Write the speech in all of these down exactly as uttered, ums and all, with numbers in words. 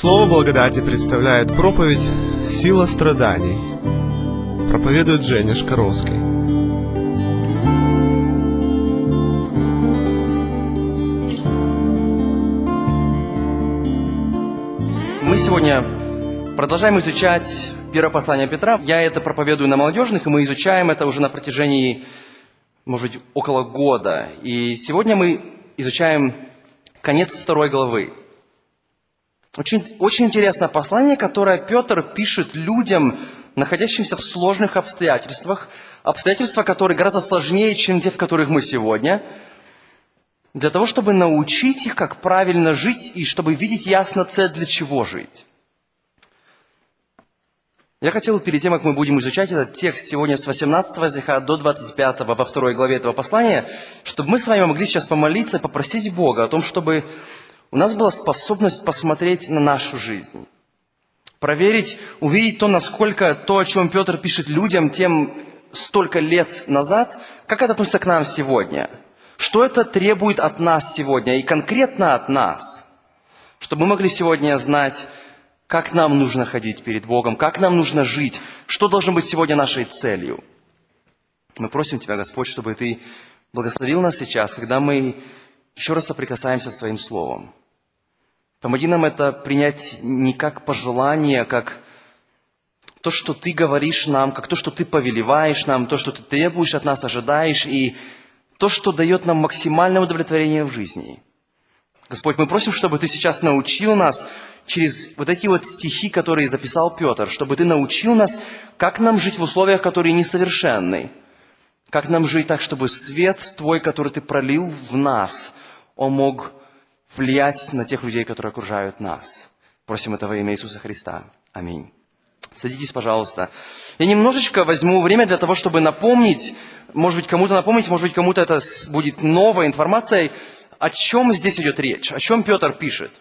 Слово благодати представляет проповедь «Сила страданий». Проповедует Женя Шкаровский. Мы сегодня продолжаем изучать первое послание Петра. Я это проповедую на молодежных, и мы изучаем это уже на протяжении, может быть, около года. И сегодня мы изучаем конец второй главы. Очень, очень интересное послание, которое Петр пишет людям, находящимся в сложных обстоятельствах, обстоятельства, которые гораздо сложнее, чем те, в которых мы сегодня, для того, чтобы научить их, как правильно жить, и чтобы видеть ясно цель, для чего жить. Я хотел, перед тем, как мы будем изучать этот текст сегодня с восемнадцатого стиха до двадцать пятого во второй главе этого послания, чтобы мы с вами могли сейчас помолиться и попросить Бога о том, чтобы у нас была способность посмотреть на нашу жизнь, проверить, увидеть то, насколько то, о чем Петр пишет людям тем столько лет назад, как это относится к нам сегодня. Что это требует от нас сегодня и конкретно от нас, чтобы мы могли сегодня знать, как нам нужно ходить перед Богом, как нам нужно жить, что должно быть сегодня нашей целью. Мы просим Тебя, Господь, чтобы Ты благословил нас сейчас, когда мы еще раз соприкасаемся с Твоим Словом. Помоги нам это принять не как пожелание, как то, что Ты говоришь нам, как то, что Ты повелеваешь нам, то, что Ты требуешь от нас, ожидаешь, и то, что дает нам максимальное удовлетворение в жизни. Господь, мы просим, чтобы Ты сейчас научил нас через вот эти вот стихи, которые записал Петр, чтобы Ты научил нас, как нам жить в условиях, которые несовершенны, как нам жить так, чтобы свет Твой, который Ты пролил в нас, он мог влиять на тех людей, которые окружают нас. Просим это во имя Иисуса Христа. Аминь. Садитесь, пожалуйста. Я немножечко возьму время для того, чтобы напомнить, может быть, кому-то напомнить, может быть, кому-то это будет новой информацией, о чем здесь идет речь, о чем Петр пишет.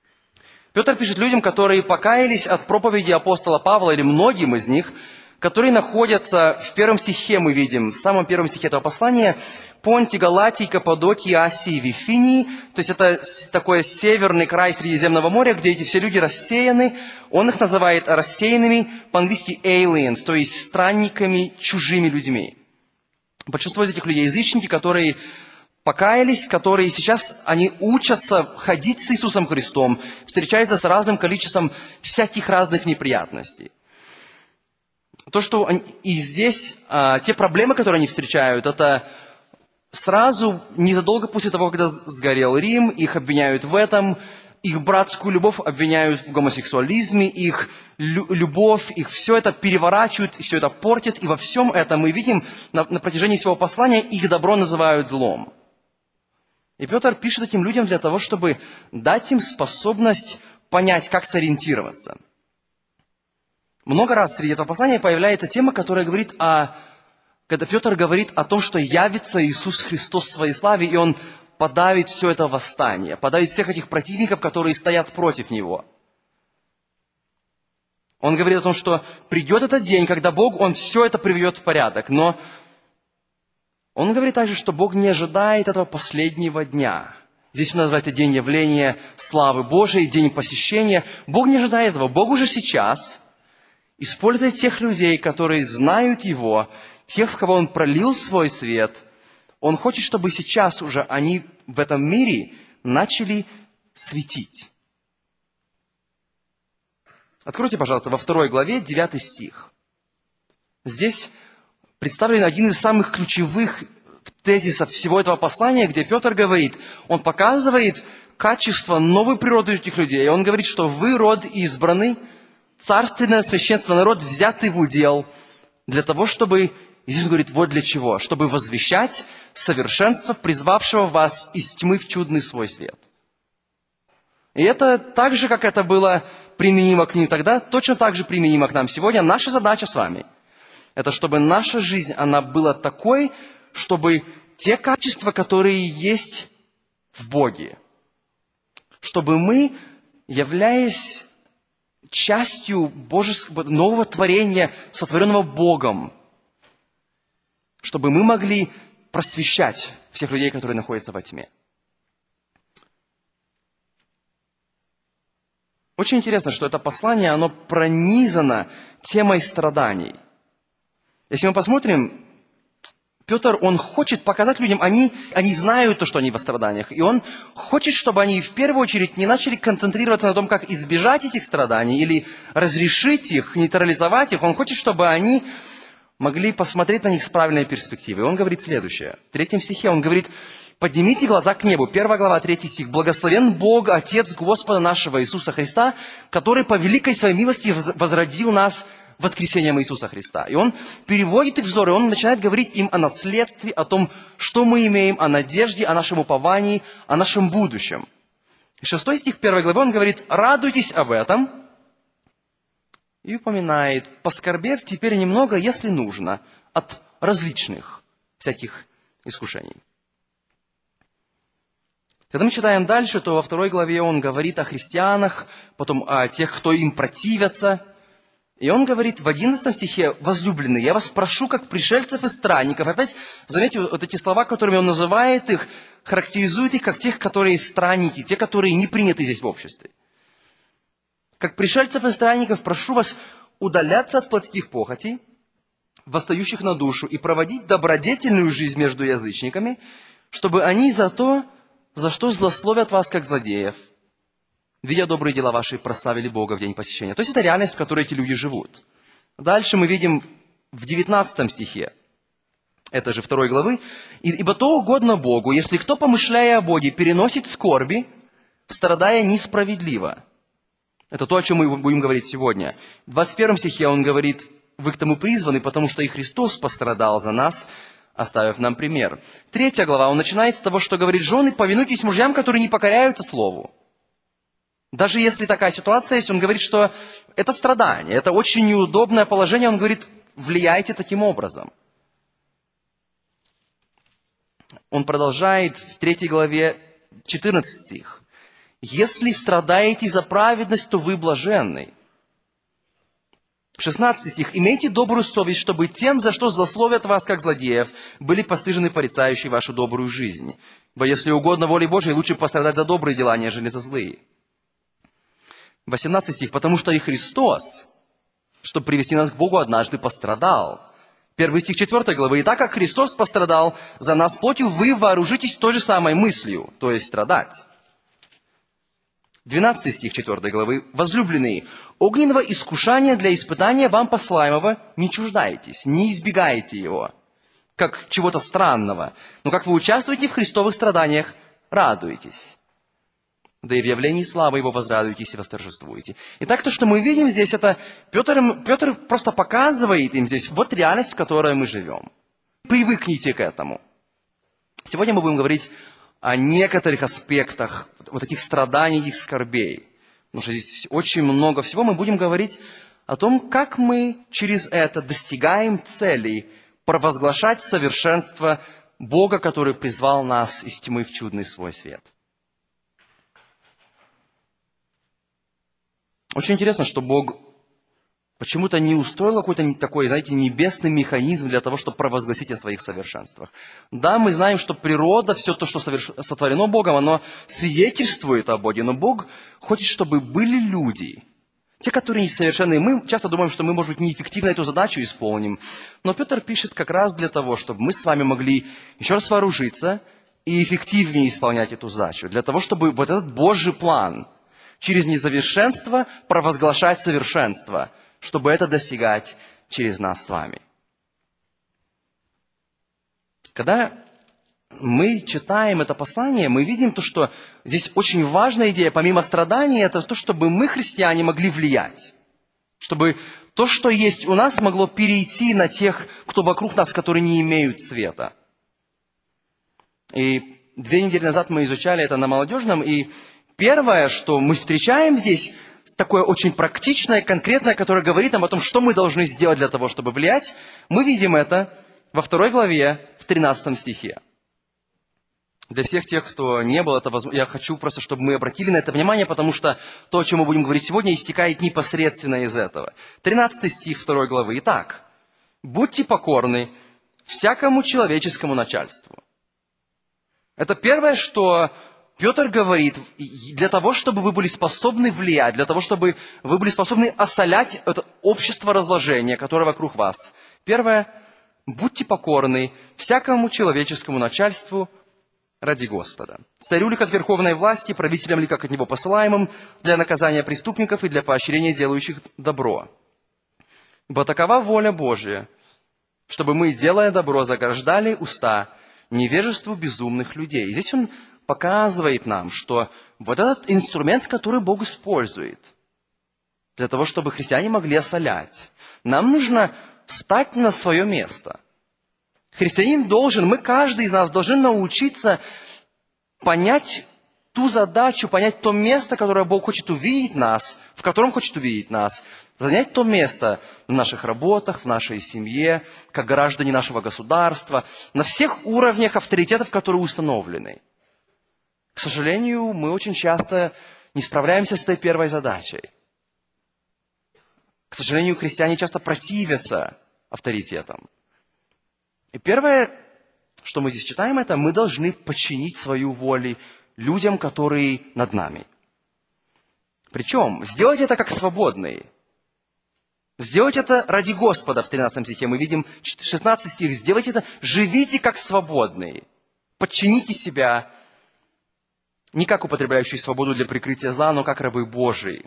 Петр пишет людям, которые покаялись от проповеди апостола Павла, или многим из них, которые находятся в первом стихе, мы видим, в самом первом стихе этого послания, Понтии, Галатии, Каппадокии, Асии, Вифинии. То есть это такой северный край Средиземного моря, где эти все люди рассеяны. Он их называет рассеянными, по-английски aliens, то есть странниками, чужими людьми. Большинство из этих людей язычники, которые покаялись, которые сейчас, они учатся ходить с Иисусом Христом, встречаются с разным количеством всяких разных неприятностей. То, что они, и здесь а, те проблемы, которые они встречают, это сразу, незадолго после того, когда сгорел Рим, их обвиняют в этом, их братскую любовь обвиняют в гомосексуализме, их лю- любовь, их все это переворачивают, все это портят, и во всем этом мы видим на, на протяжении всего послания, их добро называют злом. И Петр пишет этим людям для того, чтобы дать им способность понять, как сориентироваться. Много раз среди этого послания появляется тема, которая говорит о... Когда Петр говорит о том, что явится Иисус Христос в своей славе, и Он подавит все это восстание, подавит всех этих противников, которые стоят против Него. Он говорит о том, что придет этот день, когда Бог, Он все это приведет в порядок. Но Он говорит также, что Бог не ожидает этого последнего дня. Здесь он называет это день явления славы Божией, день посещения. Бог не ожидает этого. Бог уже сейчас использует тех людей, которые знают Его, тех, в кого Он пролил свой свет. Он хочет, чтобы сейчас уже они в этом мире начали светить. Откройте, пожалуйста, во второй главе, девятый стих. Здесь представлен один из самых ключевых тезисов всего этого послания, где Петр говорит, он показывает качество новой природы этих людей. Он говорит, что вы род избранный, царственное священство, народ, взятый в удел, для того, чтобы, здесь он говорит, вот для чего, чтобы возвещать совершенство, призвавшего вас из тьмы в чудный свой свет. И это так же, как это было применимо к ним тогда, точно так же применимо к нам сегодня. Наша задача с вами – это чтобы наша жизнь, она была такой, чтобы те качества, которые есть в Боге, чтобы мы, являясь частью Божеского нового творения, сотворенного Богом, чтобы мы могли просвещать всех людей, которые находятся во тьме. Очень интересно, что это послание, оно пронизано темой страданий. Если мы посмотрим, Петр, он хочет показать людям, они, они знают то, что они в страданиях, и он хочет, чтобы они в первую очередь не начали концентрироваться на том, как избежать этих страданий или разрешить их, нейтрализовать их. Он хочет, чтобы они могли посмотреть на них с правильной перспективы. И он говорит следующее. В третьем стихе он говорит: «Поднимите глаза к небу». Первая глава, третий стих. «Благословен Бог, Отец Господа нашего Иисуса Христа, который по великой своей милости возродил нас воскресением Иисуса Христа». И он переводит их взоры, он начинает говорить им о наследстве, о том, что мы имеем, о надежде, о нашем уповании, о нашем будущем. И шестой стих первой главы он говорит: «Радуйтесь об этом». И упоминает: «Поскорбев теперь немного, если нужно, от различных всяких искушений». Когда мы читаем дальше, то во второй главе он говорит о христианах, потом о тех, кто им противятся. И он говорит в одиннадцатом стихе: «Возлюбленные, я вас прошу, как пришельцев и странников». Опять, заметьте, вот эти слова, которыми он называет их, характеризует их как тех, которые странники, те, которые не приняты здесь в обществе. «Как пришельцев и странников прошу вас удаляться от плотских похотей, восстающих на душу, и проводить добродетельную жизнь между язычниками, чтобы они за то, за что злословят вас, как злодеев, видя добрые дела ваши, прославили Бога в день посещения». То есть это реальность, в которой эти люди живут. Дальше мы видим в девятнадцатом стихе, это же второй главы: «Ибо то угодно Богу, если кто, помышляя о Боге, переносит скорби, страдая несправедливо». Это то, о чем мы будем говорить сегодня. В двадцать первом стихе он говорит: «Вы к тому призваны, потому что и Христос пострадал за нас, оставив нам пример». Третья глава, он начинает с того, что говорит: «Жены, повинуйтесь мужьям, которые не покоряются слову». Даже если такая ситуация есть, он говорит, что это страдание, это очень неудобное положение. Он говорит: влияйте таким образом. Он продолжает в третьей главе, четырнадцатый стих. «Если страдаете за праведность, то вы блаженны». шестнадцатый стих. «Имейте добрую совесть, чтобы тем, за что злословят вас, как злодеев, были постыжены порицающие вашу добрую жизнь. Ибо если угодно воле Божией, лучше пострадать за добрые дела, нежели за злые». восемнадцатый стих. «Потому что и Христос, чтобы привести нас к Богу, однажды пострадал». Первый стих четвёртой главы. «И так как Христос пострадал за нас плотью, вы вооружитесь той же самой мыслью», то есть страдать. двенадцатый стих четвёртой главы. «Возлюбленные, огненного искушения для испытания вам посылаемого не чуждайтесь, не избегайте его, как чего-то странного, но как вы участвуете в христовых страданиях, радуйтесь. Да и в явлении славы его возрадуйтесь и восторжествуете». Итак, то, что мы видим здесь, это Петр, Петр просто показывает им здесь вот реальность, в которой мы живем. Привыкните к этому. Сегодня мы будем говорить о некоторых аспектах вот этих страданий и скорбей. Потому что здесь очень много всего. Мы будем говорить о том, как мы через это достигаем целей провозглашать совершенство Бога, который призвал нас из тьмы в чудный свой свет. Очень интересно, что Бог почему-то не устроил какой-то такой, знаете, небесный механизм для того, чтобы провозгласить о своих совершенствах. Да, мы знаем, что природа, все то, что соверш... сотворено Богом, оно свидетельствует о Боге, но Бог хочет, чтобы были люди, те, которые несовершенны. Мы часто думаем, что мы, может быть, неэффективно эту задачу исполним, но Петр пишет как раз для того, чтобы мы с вами могли еще раз вооружиться и эффективнее исполнять эту задачу, для того, чтобы вот этот Божий план через несовершенство провозглашать совершенство, чтобы это достигать через нас с вами. Когда мы читаем это послание, мы видим то, что здесь очень важная идея, помимо страданий, это то, чтобы мы, христиане, могли влиять. Чтобы то, что есть у нас, могло перейти на тех, кто вокруг нас, которые не имеют света. И две недели назад мы изучали это на молодежном, и первое, что мы встречаем здесь, такое очень практичное, конкретное, которое говорит нам о том, что мы должны сделать для того, чтобы влиять, мы видим это во второй главе, в тринадцатом стихе. Для всех тех, кто не был, это возможно, я хочу просто, чтобы мы обратили на это внимание, потому что то, о чем мы будем говорить сегодня, истекает непосредственно из этого. тринадцатый стих второй главы. «Итак, будьте покорны всякому человеческому начальству». Это первое, что Петр говорит, для того, чтобы вы были способны влиять, для того, чтобы вы были способны осолять это общество разложения, которое вокруг вас. Первое, будьте покорны всякому человеческому начальству ради Господа. Царю ли как верховной власти, правителям ли как от него посылаемым, для наказания преступников и для поощрения делающих добро. Ибо такова воля Божия, чтобы мы, делая добро, заграждали уста невежеству безумных людей. И здесь он показывает нам, что вот этот инструмент, который Бог использует для того, чтобы христиане могли осолять, нам нужно встать на свое место. Христианин должен, мы, каждый из нас, должен научиться понять ту задачу, понять то место, которое Бог хочет увидеть нас, в котором хочет увидеть нас, занять то место в наших работах, в нашей семье, как граждане нашего государства, на всех уровнях авторитетов, которые установлены. К сожалению, мы очень часто не справляемся с этой первой задачей. К сожалению, христиане часто противятся авторитетам. И первое, что мы здесь читаем, это мы должны подчинить свою волю людям, которые над нами. Причем сделать это как свободные. Сделать это ради Господа в тринадцатом стихе. Мы видим шестнадцатый стих. Сделайте это, живите как свободные. Подчините себя, не как употребляющие свободу для прикрытия зла, но как рабы Божии.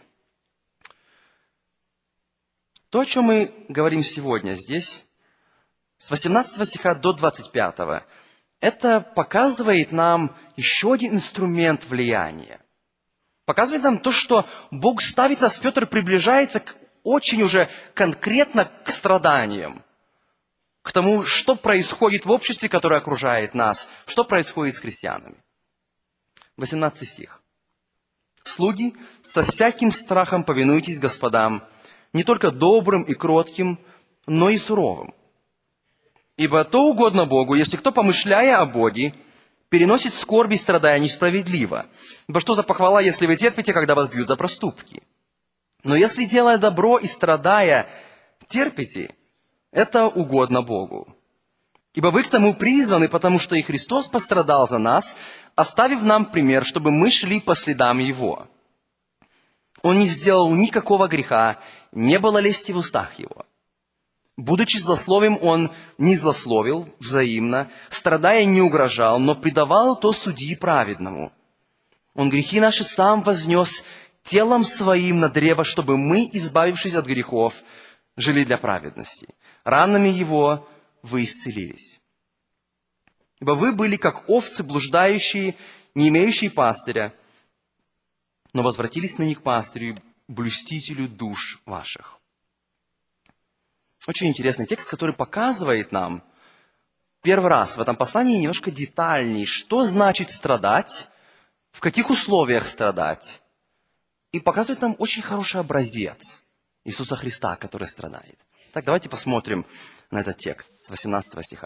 То, о чем мы говорим сегодня здесь, с восемнадцатого стиха до двадцать пятого, это показывает нам еще один инструмент влияния. Показывает нам то, что Бог ставит нас, Петр приближается к, очень уже конкретно к страданиям, к тому, что происходит в обществе, которое окружает нас, что происходит с христианами. восемнадцатый стих. «Слуги, со всяким страхом повинуйтесь господам, не только добрым и кротким, но и суровым. Ибо то угодно Богу, если кто, помышляя о Боге, переносит скорби и страдая несправедливо. Ибо что за похвала, если вы терпите, когда вас бьют за проступки? Но если, делая добро и страдая, терпите, это угодно Богу. Ибо вы к тому призваны, потому что и Христос пострадал за нас, оставив нам пример, чтобы мы шли по следам Его. Он не сделал никакого греха, не было лести в устах Его. Будучи злословием, Он не злословил взаимно, страдая не угрожал, но предавал то судьи праведному. Он грехи наши сам вознес телом Своим на древо, чтобы мы, избавившись от грехов, жили для праведности. Ранами Его вы исцелились. Ибо вы были как овцы, блуждающие, не имеющие пастыря, но возвратились ныне к пастырю, блюстителю душ ваших». Очень интересный текст, который показывает нам первый раз в этом послании немножко детальней, что значит страдать, в каких условиях страдать. И показывает нам очень хороший образец Иисуса Христа, который страдает. Так, давайте посмотрим на этот текст с восемнадцатого стиха.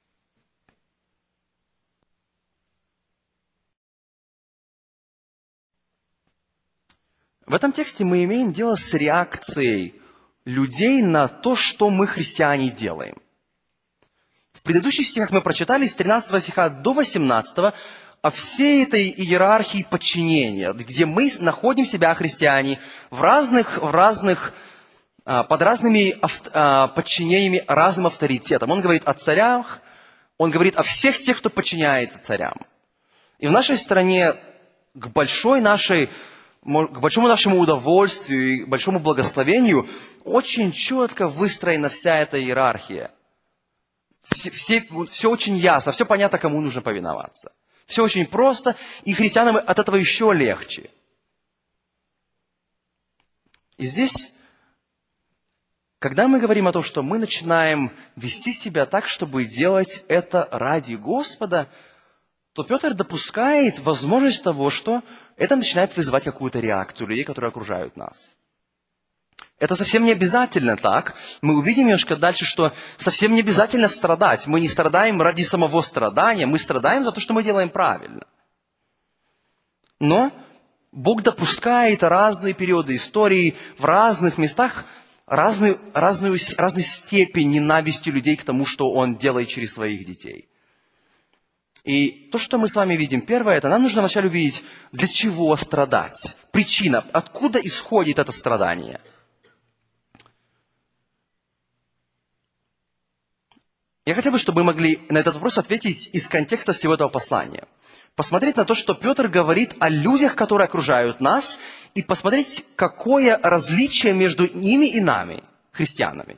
В этом тексте мы имеем дело с реакцией людей на то, что мы, христиане, делаем. В предыдущих стихах мы прочитали с тринадцатого стиха до восемнадцатого о всей этой иерархии подчинения, где мы находим себя, христиане, в разных, в разных, под разными подчинениями, разным авторитетам. Он говорит о царях, он говорит о всех тех, кто подчиняется царям. И в нашей стране к большой нашей к большому нашему удовольствию и большому благословению очень четко выстроена вся эта иерархия. Все, все, все очень ясно, все понятно, кому нужно повиноваться. Все очень просто, и христианам от этого еще легче. И здесь, когда мы говорим о том, что мы начинаем вести себя так, чтобы делать это ради Господа, то Петр допускает возможность того, что это начинает вызывать какую-то реакцию людей, которые окружают нас. Это совсем не обязательно так. Мы увидим немножко дальше, что совсем не обязательно страдать. Мы не страдаем ради самого страдания, мы страдаем за то, что мы делаем правильно. Но Бог допускает разные периоды истории в разных местах, разную, разную, разную степень ненависти людей к тому, что Он делает через своих детей. И то, что мы с вами видим, первое, это нам нужно вначале увидеть, для чего страдать. Причина, откуда исходит это страдание. Я хотел бы, чтобы мы могли на этот вопрос ответить из контекста всего этого послания. Посмотреть на то, что Петр говорит о людях, которые окружают нас, и посмотреть, какое различие между ними и нами, христианами.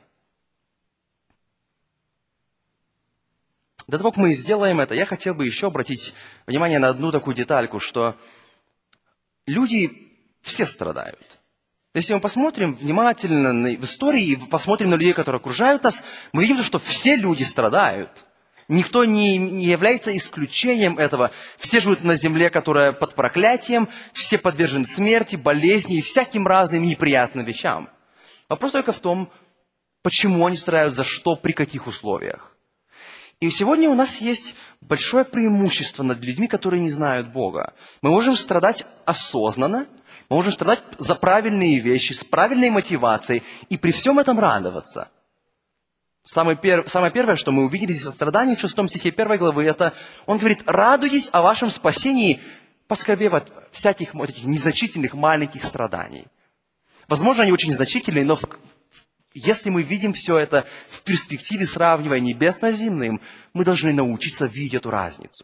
До того, как мы сделаем это, я хотел бы еще обратить внимание на одну такую детальку, что люди все страдают. Если мы посмотрим внимательно в истории и посмотрим на людей, которые окружают нас, мы видим, что все люди страдают. Никто не, не является исключением этого. Все живут на земле, которая под проклятием, все подвержены смерти, болезни и всяким разным неприятным вещам. Вопрос только в том, почему они страдают, за что, при каких условиях. И сегодня у нас есть большое преимущество над людьми, которые не знают Бога. Мы можем страдать осознанно, мы можем страдать за правильные вещи, с правильной мотивацией, и при всем этом радоваться. Самое, пер... Самое первое, что мы увидели здесь о страдании в шестом стихе первой главы, это он говорит: «Радуйтесь о вашем спасении, поскорбев от всяких вот этих незначительных маленьких страданий». Возможно, они очень значительные, но в... если мы видим все это в перспективе, сравнивая небесно с земным, мы должны научиться видеть эту разницу.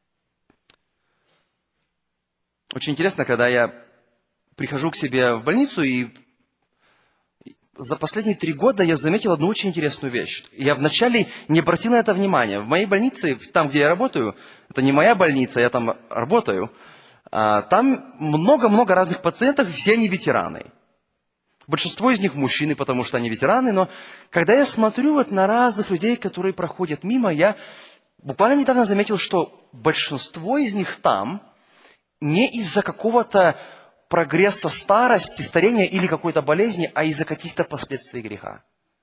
Очень интересно, когда я прихожу к себе в больницу, и за последние три года я заметил одну очень интересную вещь. Я вначале не обратил на это внимания. В моей больнице, там, где я работаю, это не моя больница, я там работаю, там много-много разных пациентов, и все они ветераны. Большинство из них мужчины, потому что они ветераны, но когда я смотрю вот на разных людей, которые проходят мимо, я буквально недавно заметил, что большинство из них там не из-за какого-то прогресса старости, старения или какой-то болезни, а из-за каких-то последствий греха.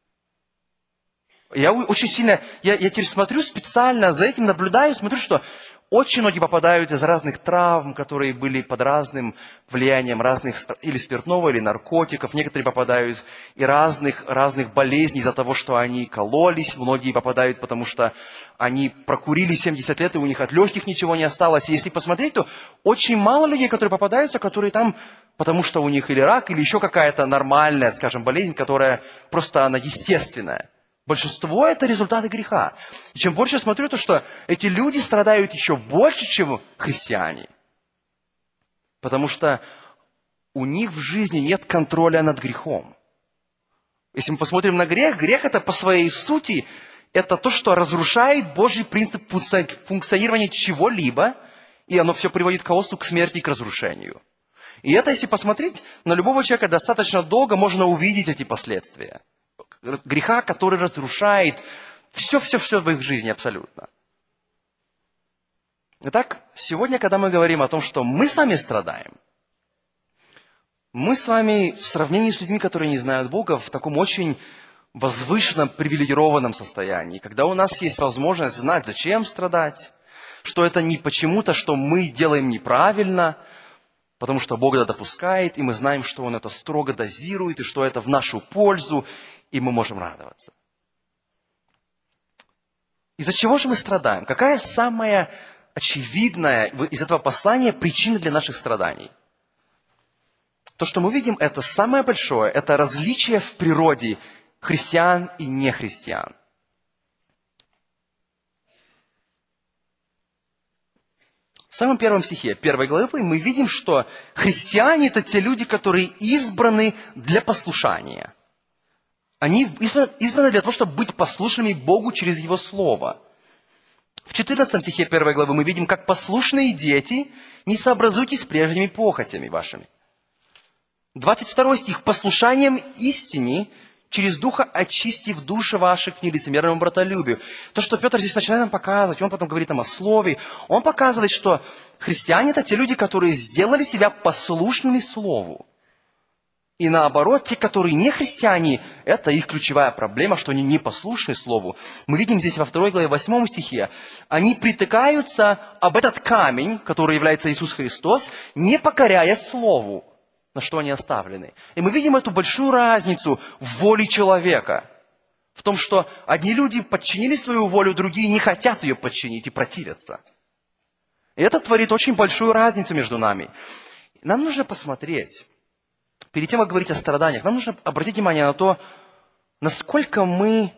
Я очень сильно, я, я теперь смотрю специально за этим, наблюдаю, смотрю, что очень многие попадают из разных травм, которые были под разным влиянием разных или спиртного, или наркотиков. Некоторые попадают и разных, разных болезней из-за того, что они кололись. Многие попадают, потому что они прокурили семьдесят лет, и у них от легких ничего не осталось. И если посмотреть, то очень мало людей, которые попадаются, которые там, потому что у них или рак, или еще какая-то нормальная, скажем, болезнь, которая просто она естественная. Большинство – это результаты греха. И чем больше я смотрю, то что эти люди страдают еще больше, чем христиане. Потому что у них в жизни нет контроля над грехом. Если мы посмотрим на грех, грех – это по своей сути, это то, что разрушает Божий принцип функционирования чего-либо, и оно все приводит к хаосу, к смерти и к разрушению. И это, если посмотреть, на любого человека достаточно долго можно увидеть эти последствия. Греха, который разрушает все-все-все в их жизни абсолютно. Итак, сегодня, когда мы говорим о том, что мы сами страдаем, мы с вами в сравнении с людьми, которые не знают Бога, в таком очень возвышенном, привилегированном состоянии, когда у нас есть возможность знать, зачем страдать, что это не почему-то, что мы делаем неправильно, потому что Бог это допускает, и мы знаем, что Он это строго дозирует, и что это в нашу пользу, и мы можем радоваться. Из-за чего же мы страдаем? Какая самая очевидная из этого послания причина для наших страданий? То, что мы видим, это самое большое, это различие в природе христиан и нехристиан. В самом первом стихе первой главы мы видим, что христиане – это те люди, которые избраны для послушания. Они избраны для того, чтобы быть послушными Богу через Его Слово. В четырнадцатом стихе первой главы мы видим, как послушные дети, не сообразуйтесь с прежними похотями вашими. двадцать второй стих. Послушанием истине, через Духа очистив души ваши к нелицемерному братолюбию. То, что Петр здесь начинает нам показывать, он потом говорит нам о Слове, он показывает, что христиане – это те люди, которые сделали себя послушными Слову. И наоборот, те, которые не христиане, это их ключевая проблема, что они не послушны Слову. Мы видим здесь во второй главе, восьмом стихе, они притыкаются об этот камень, который является Иисус Христос, не покоряя Слову, на что они оставлены. И мы видим эту большую разницу в воле человека. В том, что одни люди подчинили свою волю, другие не хотят ее подчинить и противятся. И это творит очень большую разницу между нами. Нам нужно посмотреть, перед тем, как говорить о страданиях, нам нужно обратить внимание на то, насколько мы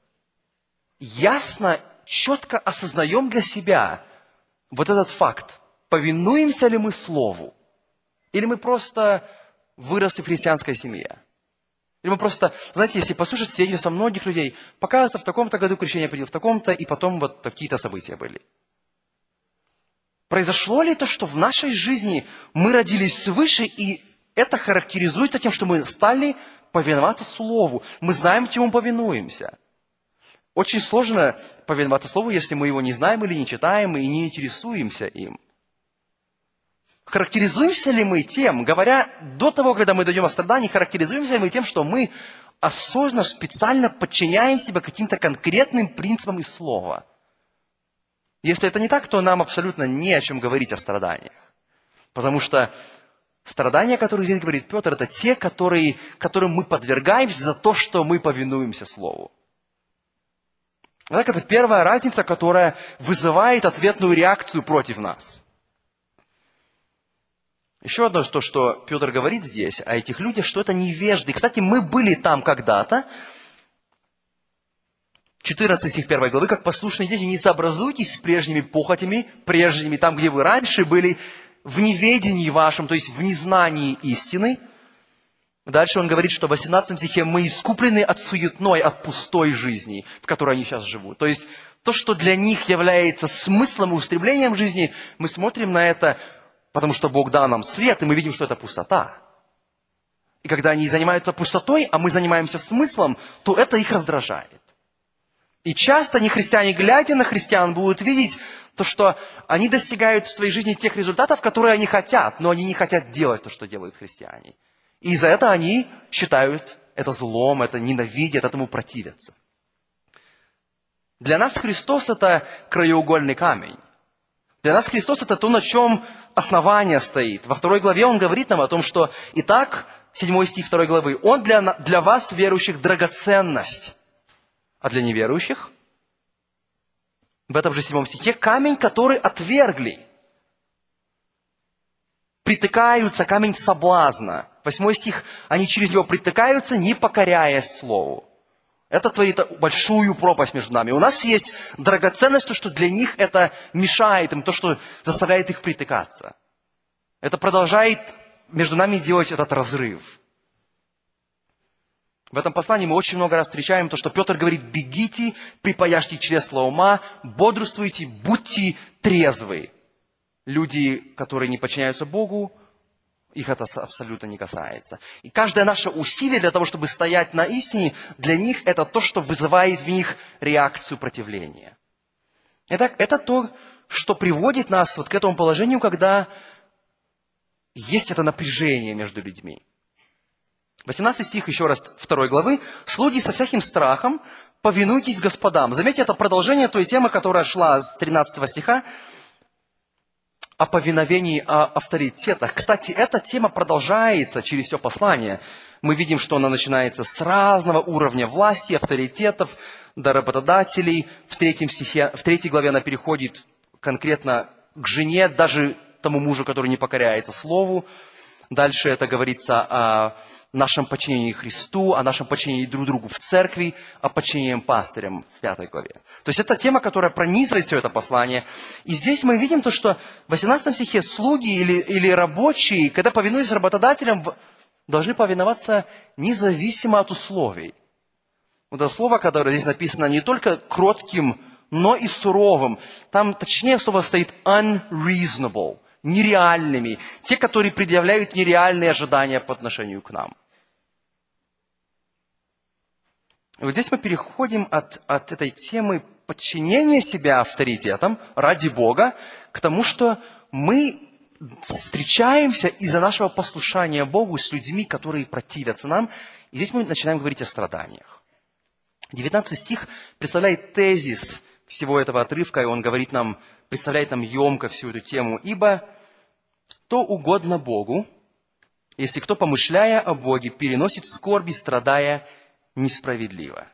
ясно, четко осознаем для себя вот этот факт. Повинуемся ли мы Слову? Или мы просто выросли в христианской семье? Или мы просто, знаете, если послушать свидетельства многих людей, показывается, в таком-то году крещение принял, в таком-то, и потом вот какие-то события были. Произошло ли то, что в нашей жизни мы родились свыше, и это характеризуется тем, что мы стали повиноваться Слову. Мы знаем, чему повинуемся. Очень сложно повиноваться Слову, если мы его не знаем или не читаем и не интересуемся им. Характеризуемся ли мы тем, говоря до того, когда мы дойдем о страдании, характеризуемся ли мы тем, что мы осознанно, специально подчиняем себя каким-то конкретным принципам из Слова? Если это не так, то нам абсолютно не о чем говорить о страданиях. Потому что страдания, о которых здесь говорит Петр, это те, которые, которым мы подвергаемся за то, что мы повинуемся Слову. Итак, это первая разница, которая вызывает ответную реакцию против нас. Еще одно, то, что Петр говорит здесь о этих людях, что это невежды. Кстати, мы были там когда-то. четырнадцатый стих первой главы. Как послушные дети, не сообразуйтесь с прежними похотями, прежними, там, где вы раньше были, в неведении вашем, то есть в незнании истины. Дальше он говорит, что в восемнадцатом стихе мы искуплены от суетной, от пустой жизни, в которой они сейчас живут. То есть то, что для них является смыслом и устремлением жизни, мы смотрим на это, потому что Бог дал нам свет, и мы видим, что это пустота. И когда они занимаются пустотой, а мы занимаемся смыслом, то это их раздражает. И часто нехристиане, глядя на христиан, будут видеть то, что они достигают в своей жизни тех результатов, которые они хотят, но они не хотят делать то, что делают христиане. И за это они считают это злом, это ненавидят, этому противятся. Для нас Христос – это краеугольный камень. Для нас Христос – это то, на чем основание стоит. Во второй главе Он говорит нам о том, что «Итак, седьмой стих второй главы, Он для, для вас, верующих, драгоценность, а для неверующих в этом же седьмом стихе камень, который отвергли». Притыкаются, камень соблазна. Восьмой стих, они через него притыкаются, не покоряясь Слову. Это творит большую пропасть между нами. У нас есть драгоценность, то, что для них это мешает им, то, что заставляет их притыкаться. Это продолжает между нами делать этот разрыв. В этом послании мы очень много раз встречаем то, что Петр говорит: бегите, припаяшьте чресла ума, бодрствуйте, будьте трезвы. Люди, которые не подчиняются Богу, их это абсолютно не касается. И каждое наше усилие для того, чтобы стоять на истине, для них это то, что вызывает в них реакцию противления. Итак, это то, что приводит нас вот к этому положению, когда есть это напряжение между людьми. восемнадцатый стих, еще раз, второй главы. «Слуги со всяким страхом, повинуйтесь господам». Заметьте, это продолжение той темы, которая шла с тринадцатого стиха, о повиновении, о авторитетах. Кстати, эта тема продолжается через все послание. Мы видим, что она начинается с разного уровня власти, авторитетов, до работодателей. В третьем стихе, в третьей главе она переходит конкретно к жене, даже тому мужу, который не покоряется слову. Дальше это говорится о нашем подчинении Христу, о нашем подчинении друг другу в церкви, о подчинении пастырям в пятой главе. То есть это тема, которая пронизывает все это послание. И здесь мы видим то, что в восемнадцатом стихе слуги или, или рабочие, когда повинуются работодателям, должны повиноваться независимо от условий. Вот это слово, которое здесь написано не только кротким, но и суровым. Там точнее слово стоит unreasonable. Нереальными. Те, которые предъявляют нереальные ожидания по отношению к нам. И вот здесь мы переходим от, от этой темы подчинения себя авторитетам ради Бога к тому, что мы встречаемся из-за нашего послушания Богу с людьми, которые противятся нам. И здесь мы начинаем говорить о страданиях. девятнадцатый стих представляет тезис всего этого отрывка, и он говорит нам, представляет нам емко всю эту тему. «Ибо то угодно Богу, если кто, помышляя о Боге, переносит скорби, страдая несправедливо».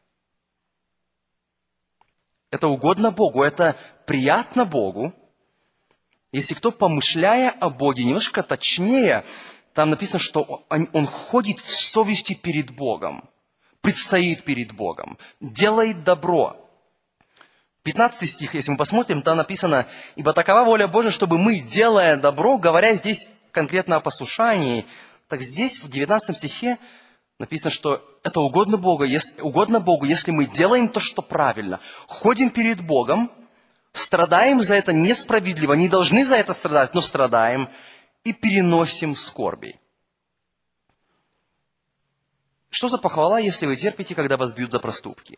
Это угодно Богу, это приятно Богу, Если кто, помышляя о Боге, немножко точнее, там написано, что он, он ходит в совести перед Богом, предстоит перед Богом, делает добро. пятнадцатый стих, если мы посмотрим, там написано: «Ибо такова воля Божия, чтобы мы, делая добро», говоря здесь конкретно о послушании, так здесь в девятнадцатом стихе написано, что это угодно Богу, если, угодно Богу, если мы делаем то, что правильно, ходим перед Богом, страдаем за это несправедливо, не должны за это страдать, но страдаем и переносим скорби. Что за похвала, если вы терпите, когда вас бьют за проступки?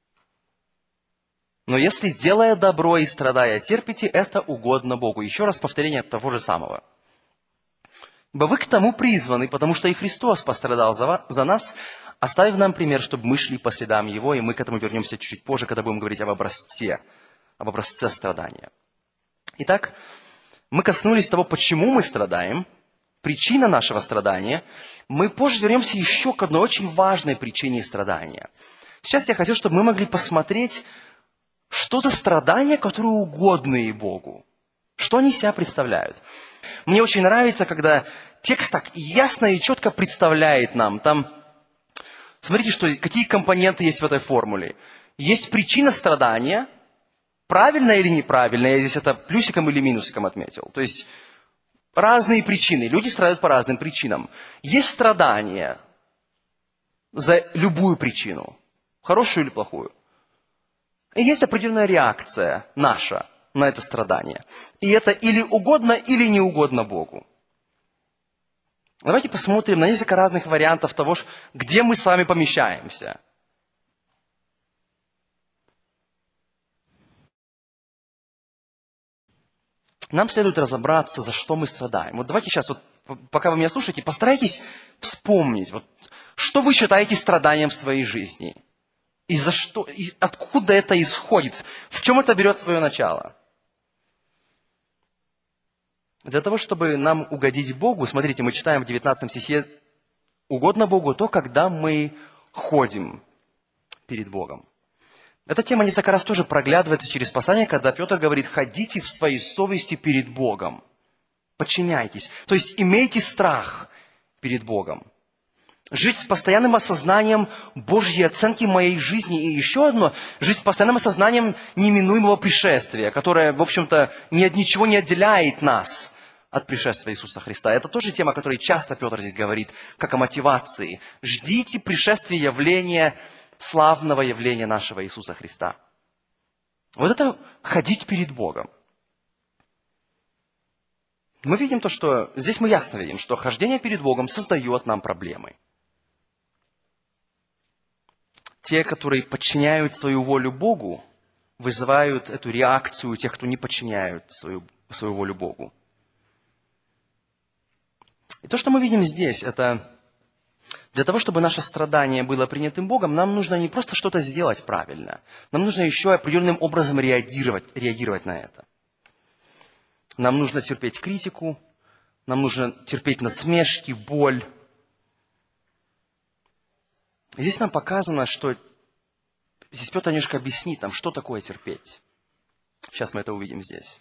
Но если, делая добро и страдая, терпите, это угодно Богу. Еще раз повторение того же самого. Ибо вы к тому призваны, потому что и Христос пострадал за, за нас, оставив нам пример, чтобы мы шли по следам Его, и мы к этому вернемся чуть-чуть позже, когда будем говорить об образце, об образце страдания. Итак, мы коснулись того, почему мы страдаем, причина нашего страдания. Мы позже вернемся еще к одной очень важной причине страдания. Сейчас я хочу, чтобы мы могли посмотреть, что за страдания, которые угодны Богу, что они себя представляют. Мне очень нравится, когда текст так ясно и четко представляет нам. Там, смотрите, что, какие компоненты есть в этой формуле. Есть причина страдания, правильно или неправильно, я здесь это плюсиком или минусиком отметил. То есть разные причины, люди страдают по разным причинам. Есть страдания за любую причину, хорошую или плохую. И есть определенная реакция наша на это страдание. И это или угодно, или не угодно Богу. Давайте посмотрим на несколько разных вариантов того, где мы с вами помещаемся. Нам следует разобраться, за что мы страдаем. Вот давайте сейчас, вот, пока вы меня слушаете, постарайтесь вспомнить, вот, что вы считаете страданием в своей жизни. И за что, и откуда это исходит? В чем это берет свое начало? Для того, чтобы нам угодить Богу, смотрите, мы читаем в девятнадцатом стихе: «Угодно Богу то, когда мы ходим перед Богом». Эта тема несколько раз тоже проглядывается через послание, когда Петр говорит: «Ходите в своей совести перед Богом». Подчиняйтесь. То есть имейте страх перед Богом. Жить с постоянным осознанием Божьей оценки моей жизни. И еще одно, жить с постоянным осознанием неминуемого пришествия, которое, в общем-то, ни от ничего не отделяет нас от пришествия Иисуса Христа. Это тоже тема, о которой часто Петр здесь говорит, как о мотивации. Ждите пришествия явления, славного явления нашего Иисуса Христа. Вот это ходить перед Богом. Мы видим то, что здесь мы ясно видим, что хождение перед Богом создает нам проблемы. Те, которые подчиняют свою волю Богу, вызывают эту реакцию тех, кто не подчиняют свою, свою волю Богу. И то, что мы видим здесь, это для того, чтобы наше страдание было принятым Богом, нам нужно не просто что-то сделать правильно, нам нужно еще определенным образом реагировать, реагировать на это. Нам нужно терпеть критику, нам нужно терпеть насмешки, боль. Здесь нам показано, что здесь Петр немножко объяснит нам, что такое терпеть. Сейчас мы это увидим здесь.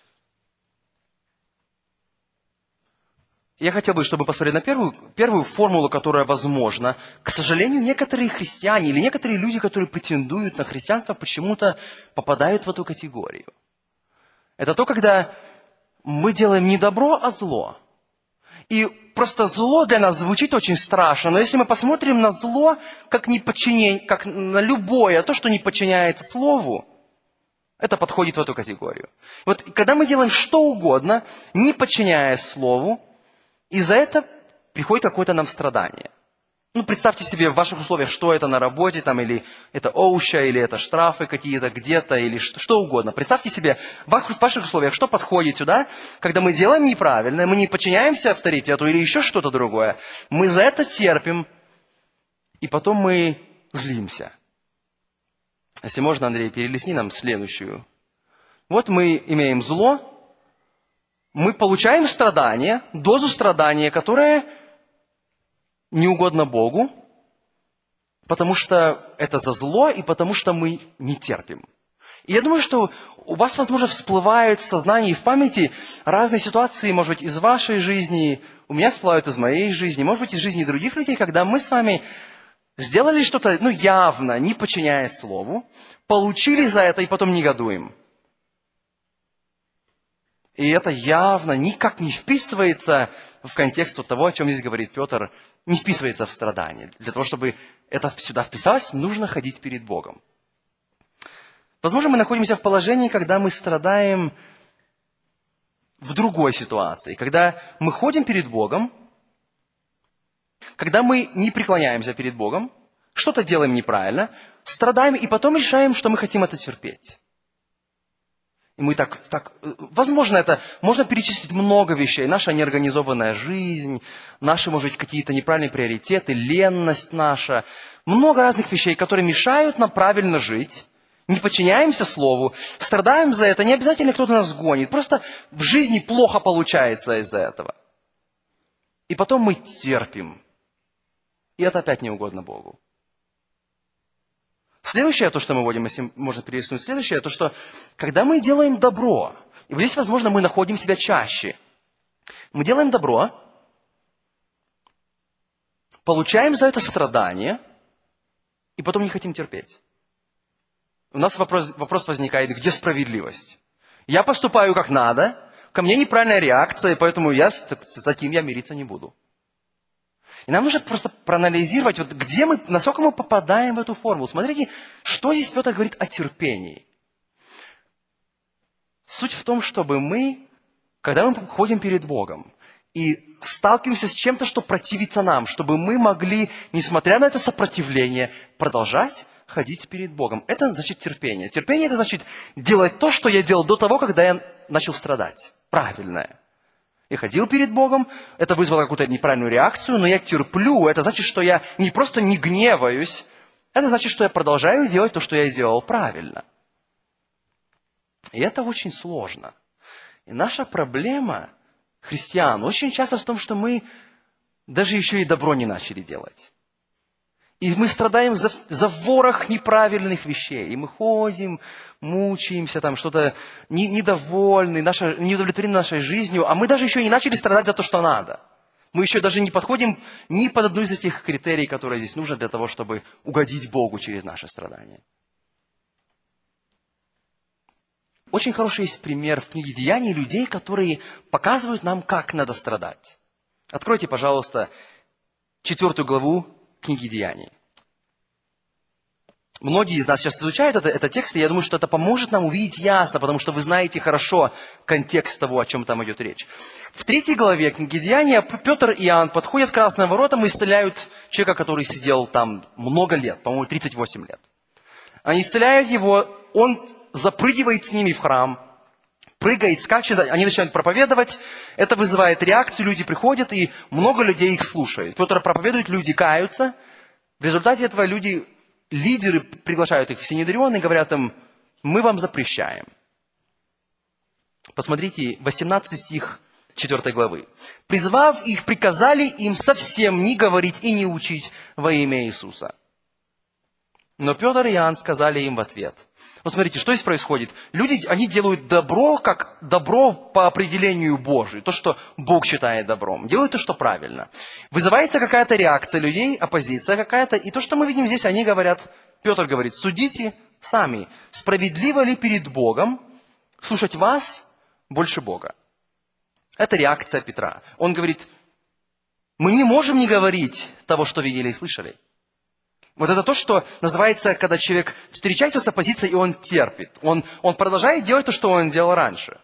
Я хотел бы, чтобы посмотреть на первую, первую формулу, которая возможна. К сожалению, некоторые христиане или некоторые люди, которые претендуют на христианство, почему-то попадают в эту категорию. Это то, когда мы делаем не добро, а зло. И просто зло для нас звучит очень страшно, но если мы посмотрим на зло, как, не подчинение, как на любое, то, что не подчиняется слову, это подходит в эту категорию. Вот когда мы делаем что угодно, не подчиняясь слову, и за это приходит какое-то нам страдание. Ну, представьте себе в ваших условиях, что это на работе, там, или это оуща, или это штрафы какие-то где-то, или что, что угодно. Представьте себе в ваших условиях, что подходит сюда, когда мы делаем неправильно, мы не подчиняемся авторитету или еще что-то другое. Мы за это терпим, и потом мы злимся. Если можно, Андрей, перелистни нам следующую. Вот мы имеем зло, мы получаем страдание, дозу страдания, которая не угодно Богу, потому что это за зло и потому что мы не терпим. И я думаю, что у вас, возможно, всплывают в сознании и в памяти разные ситуации, может быть, из вашей жизни, у меня всплывают из моей жизни, может быть, из жизни других людей, когда мы с вами сделали что-то, ну, явно, не подчиняясь слову, получили за это и потом негодуем. И это явно никак не вписывается в контекст вот того, о чем здесь говорит Петр, не вписывается в страдания. Для того, чтобы это сюда вписалось, нужно ходить перед Богом. Возможно, мы находимся в положении, когда мы страдаем в другой ситуации, когда мы ходим перед Богом, когда мы не преклоняемся перед Богом, что-то делаем неправильно, страдаем и потом решаем, что мы хотим это терпеть. И мы так, так, возможно, это, можно перечислить много вещей. Наша неорганизованная жизнь, наши, может быть, какие-то неправильные приоритеты, ленность наша. Много разных вещей, которые мешают нам правильно жить. Не подчиняемся слову, страдаем за это. Не обязательно кто-то нас гонит. Просто в жизни плохо получается из-за этого. И потом мы терпим. И это опять не угодно Богу. Следующее, то, что мы вводим, если можно перелистнуть, следующее, то, что когда мы делаем добро, и вот здесь, возможно, мы находим себя чаще. Мы делаем добро, получаем за это страдание, и потом не хотим терпеть. У нас вопрос, вопрос возникает, где справедливость? Я поступаю как надо, ко мне неправильная реакция, поэтому я с, с таким я мириться не буду. И нам нужно просто проанализировать, вот где мы, насколько мы попадаем в эту формулу. Смотрите, что здесь Петр говорит о терпении. Суть в том, чтобы мы, когда мы ходим перед Богом и сталкиваемся с чем-то, что противится нам, чтобы мы могли, несмотря на это сопротивление, продолжать ходить перед Богом. Это значит терпение. Терпение – это значит делать то, что я делал до того, когда я начал страдать. Правильное. Я ходил перед Богом, это вызвало какую-то неправильную реакцию, но я терплю. Это значит, что я не просто не гневаюсь, это значит, что я продолжаю делать то, что я делал правильно. И это очень сложно. И наша проблема, христиан, очень часто в том, что мы даже еще и добро не начали делать. И мы страдаем за, за ворох неправильных вещей. И мы ходим, мучаемся, там что-то не, недовольны, наша, не удовлетворены нашей жизнью, а мы даже еще не начали страдать за то, что надо. Мы еще даже не подходим ни под одну из этих критерий, которые здесь нужны для того, чтобы угодить Богу через наши страдания. Очень хороший есть пример в книге «Деяний» людей, которые показывают нам, как надо страдать. Откройте, пожалуйста, четвертую главу книги «Деяний». Многие из нас сейчас изучают это, это текст, и я думаю, что это поможет нам увидеть ясно, потому что вы знаете хорошо контекст того, о чем там идет речь. В третьей главе книги «Деяния» Петр и Иоанн подходят к красным воротам и исцеляют человека, который сидел там много лет, по-моему, тридцать восемь лет. Они исцеляют его, он запрыгивает с ними в храм, прыгает, скачет, они начинают проповедовать, это вызывает реакцию, люди приходят, и много людей их слушают. Петр проповедует, люди каются, в результате этого люди, лидеры приглашают их в Синедрион и говорят им, мы вам запрещаем. Посмотрите, восемнадцатый стих четвёртой главы. «Призвав их, приказали им совсем не говорить и не учить во имя Иисуса». Но Петр и Иоанн сказали им в ответ. Вот смотрите, что здесь происходит. Люди, они делают добро, как добро по определению Божию. То, что Бог считает добром. Делают то, что правильно. Вызывается какая-то реакция людей, оппозиция какая-то. И то, что мы видим здесь, они говорят, Петр говорит, судите сами, справедливо ли перед Богом слушать вас больше Бога. Это реакция Петра. Он говорит, мы не можем не говорить того, что видели и слышали. Вот это то, что называется, когда человек встречается с оппозицией, и он терпит. Он, он продолжает делать то, что он делал раньше.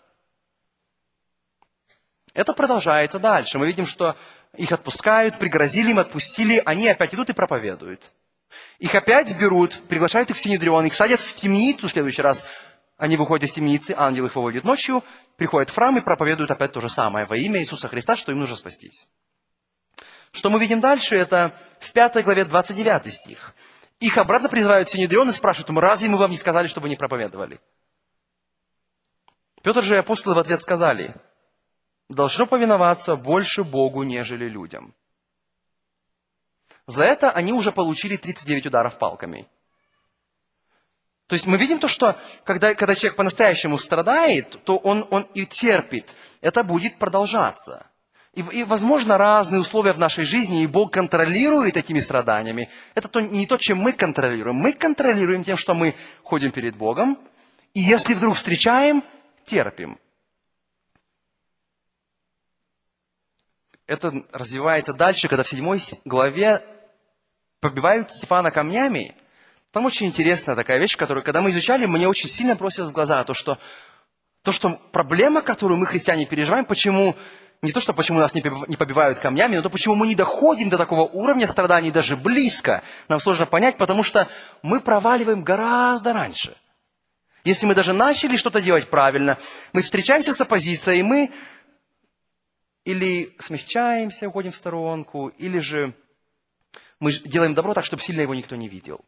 Это продолжается дальше. Мы видим, что их отпускают, пригрозили им, отпустили, они опять идут и проповедуют. Их опять берут, приглашают их в Синедрион, их садят в темницу в следующий раз. Они выходят из темницы, ангел их выводит ночью, приходят в храм и проповедуют опять то же самое во имя Иисуса Христа, что им нужно спастись. Что мы видим дальше, это в пятой главе двадцать девятый стих. Их обратно призывают в Синедрион и спрашивают, мы разве мы вам не сказали, чтобы не проповедовали? Петр же и апостолы в ответ сказали, должно повиноваться больше Богу, нежели людям. За это они уже получили тридцать девять ударов палками. То есть мы видим то, что когда, когда человек по-настоящему страдает, то он, он и терпит. Это будет продолжаться. И, и, возможно, разные условия в нашей жизни, и Бог контролирует этими страданиями. Это то, не то, чем мы контролируем. Мы контролируем тем, что мы ходим перед Богом, и если вдруг встречаем, терпим. Это развивается дальше, когда в седьмой главе побивают Стефана камнями. Там очень интересная такая вещь, которую, когда мы изучали, мне очень сильно бросилось в глаза, то, что, то, что проблема, которую мы, христиане, переживаем, почему, не то, что почему нас не побивают камнями, но то, почему мы не доходим до такого уровня страданий даже близко, нам сложно понять, потому что мы проваливаем гораздо раньше. Если мы даже начали что-то делать правильно, мы встречаемся с оппозицией, мы или смягчаемся, уходим в сторонку, или же мы делаем добро так, чтобы сильно его никто не видел.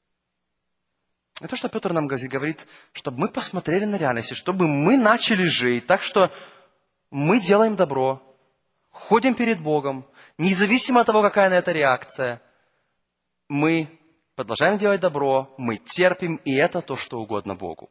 И то, что Петр нам говорит, чтобы мы посмотрели на реальность, чтобы мы начали жить так, что мы делаем добро, ходим перед Богом, независимо от того, какая на это реакция, мы продолжаем делать добро, мы терпим, и это то, что угодно Богу.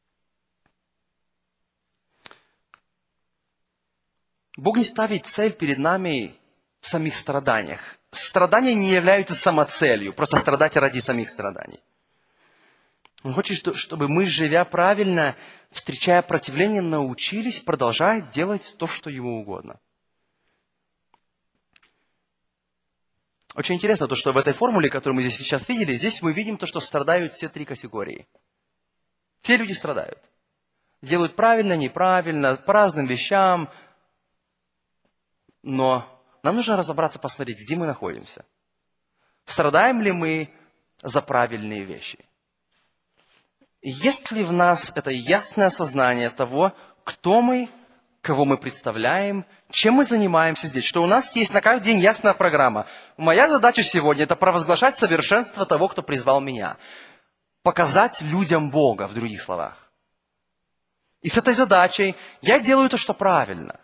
Бог не ставит цель перед нами в самих страданиях. Страдания не являются самоцелью, просто страдать ради самих страданий. Он хочет, чтобы мы, живя правильно, встречая противление, научились продолжать делать то, что ему угодно. Очень интересно то, что в этой формуле, которую мы здесь сейчас видели, здесь мы видим то, что страдают все три категории. Все люди страдают. Делают правильно, неправильно, по разным вещам. Но нам нужно разобраться, посмотреть, где мы находимся. Страдаем ли мы за правильные вещи? Есть ли в нас это ясное осознание того, кто мы, кого мы представляем, чем мы занимаемся здесь, что у нас есть на каждый день ясная программа. Моя задача сегодня – это провозглашать совершенство того, кто призвал меня. Показать людям Бога, в других словах. И с этой задачей я делаю то, что правильно.